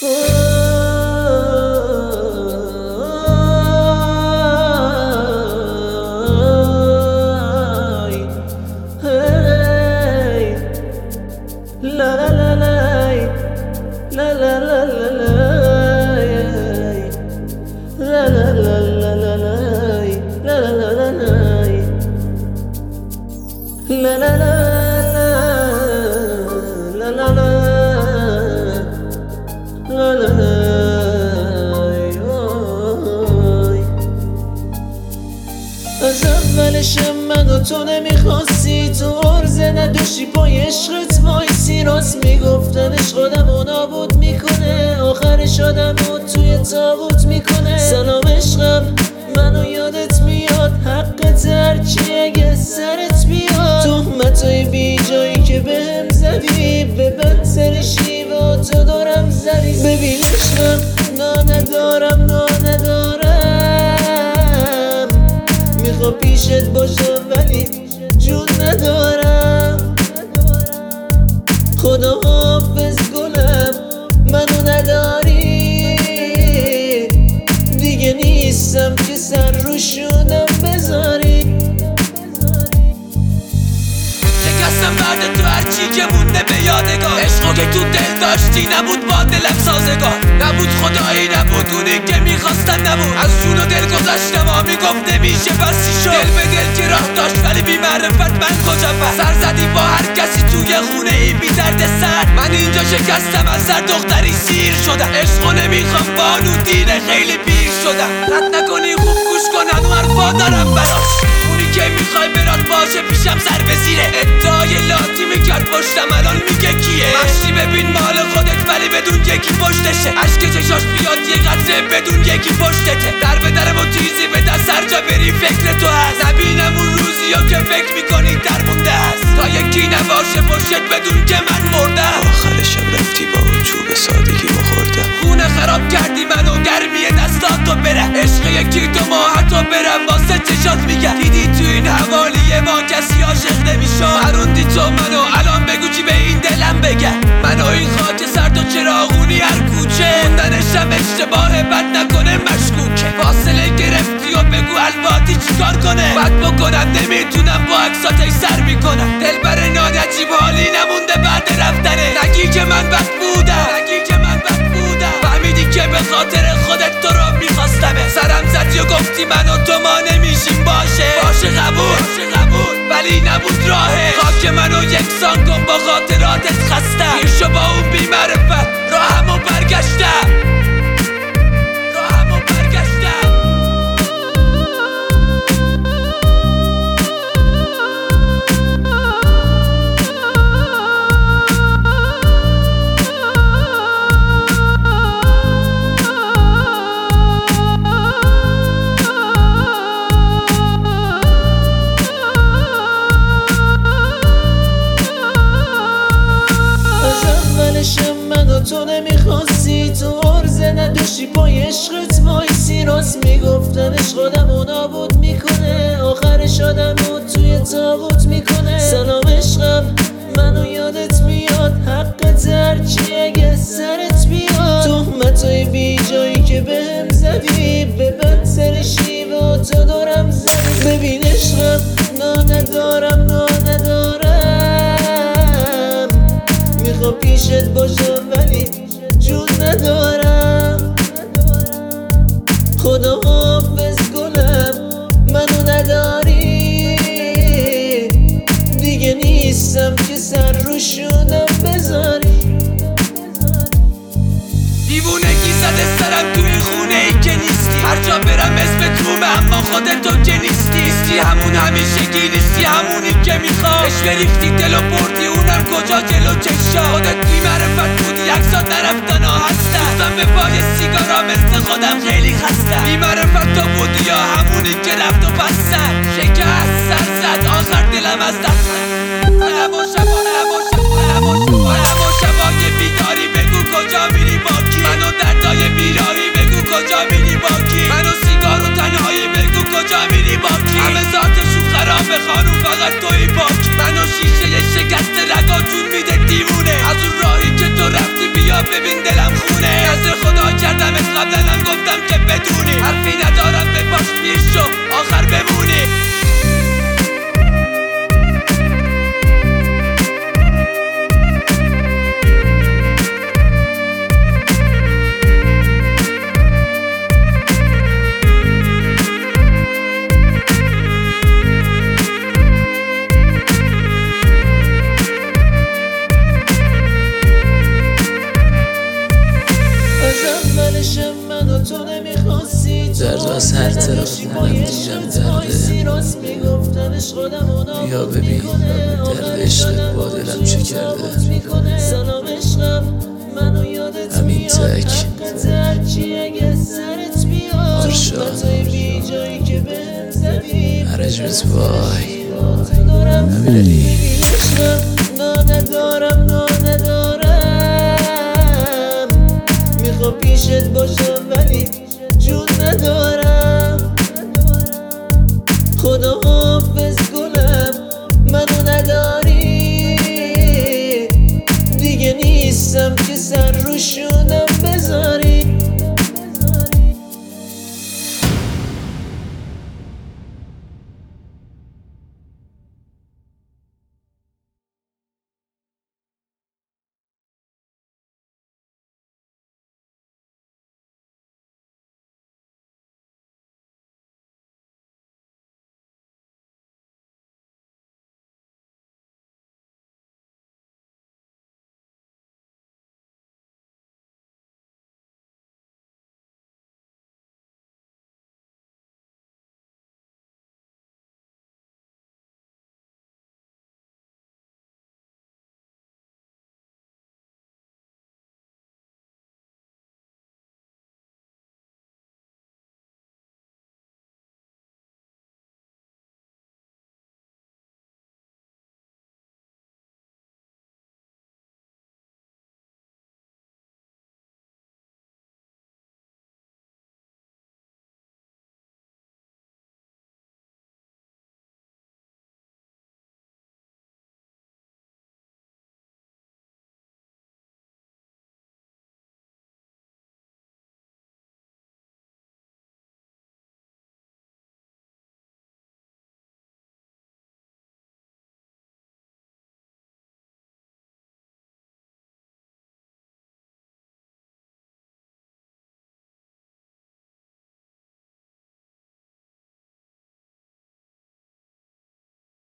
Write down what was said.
از اولشم من و تو نمیخواستی، تو عرضه نداشتی پای عشقت وایسی. راست میگفتن عشق آدمو نابود میکنه، آخرش آدمو توی تابوت میکنه. سلام عشقم منو یادت میاد، حقت هرچی اگه سرت بیاد. تهمتای بی جایی که بهم زدی، به بدتر شیوه تو دارم زدی. ببین عشقم ندارم میخوا پیشت باشم ولی جون ندارم. خدا حافظ گلم منو نداری، دیگه نیستم که سر رو شونم بذاری. شکستم بعد تو هرچی که مونده به یادگار، عشقو که تو دل داشتی نبود با دلم سازگار، نبود خدایی نبود اونی که میخواستم نبود. از جون و دل گذاشتم و میگفت نمیشه پس چی شد؟ دل به دل که راه داشت ولی بی معرفت من کجا پس؟ سر زدی با هر کسی توی خونه ای بی درد سر، من اینجا شکستم از سر دختری سیر شدم. عشقو نمیخوام بانو دیره خیلی پیر شدم. رد نکنی خوب گوش کن هنو حرفا دارم براش، اونی که میخوای برات باشه پیشم سر به زیره. ادعای لاتی میکرد پشتم الان میگه کیه؟ مشتی ببین مال خودت ولی بدون یکی پشتشه، عشق چشاش بیاد یه قطره بدون یکی پشتته. در به درم و تیزی به دست هر جا بری فکر تو هست، نبینم اون روزی ها که فکر میکنی در مونده است. تا یکی نباشه پشت بدون که من مردم. آخر شب رفتی با اون چوب سادگی مخوردم، خونه خراب کردی منو گرمی دستاتو بره. عشق یکی تو ماهتو برم واسه چشات میگم. دیدی تو این حوالیه با کسی عاشق نمیشم، مروندی تو منو الان بگو چی به این دلم بگم. منو این خاک سرد و چراغونی هر کوچه، خوندنشم اشتباه بد نکنه مشکوکه. فاصله گرفتی و بگو الواتی چیکار کنه، بد بکنم نمیتونم با عکسات سر میکنم. دل بر نان عجیب حالی نمونده بعد رفتنه، نگی که من بد بودم، نگی که من بد بودم. فهمیدی که به خاطر خودت تو رو میخواستمه، سرم زدی و گفتی من و تو ما نمیشیم. باشه قبول ولی نبود راهه. خاک منو یکسان کن با خاطراتت خستم، دیر شو با اون بی معرفت راهمو برگشتم. من و تو نمیخواستی، تو عرضه نداشتی پای عشقت وایسی. راست میگفتن عشق آدمو نابود میکنه، آخرش آدمو توی تابوت میکنه. سلام عشقم منو یادت میاد، حقت هرچی اگه سرت بیاد. تهمتای بی جایی که بهم زدی، به بدتر شیوه تو دارم زدی. ببین عشقم ندارم میخوا پیشت باشم ولی جون ندارم. خدا حافظ گلم منو نداری، دیگه نیستم که سر رو شونم بذاری. دیوونگی زده سرم توی خونه ای که نیستی، هر جا برم اسمت رومه اما خودتو که نیستی همون همیشگی نیستی، همونی که میخوام. عشق ریختی دلو بردی اونم کجا جلو چشا، خودت بی معرفت بودی عکسات نرفتن ها هستن. دوستم به پای سیگارا مثل خودم خیلی خستم، بی معرفت تو بودی یا همونی که رفت و بستن. شکست سر زد آخر دلم از دست شبای بیداری بگو کجا میری باکی، منو دردای بیراری بگو کجا میری باکی، منو سیگار و تنهایی بگو کجا میری باکی. همه ذاتشون خرابه خانوم فقط توی باکی، منو شیشه شکست رگا جون میده دیوونه. از اون راهی که تو رفتی بیا ببین دلم خونه، از از هر طرف دلم دیدم درده بیا ببین درد عشقت با دلم چه کرده همین تک آرشان عرجبت وای امیرعلی ندارم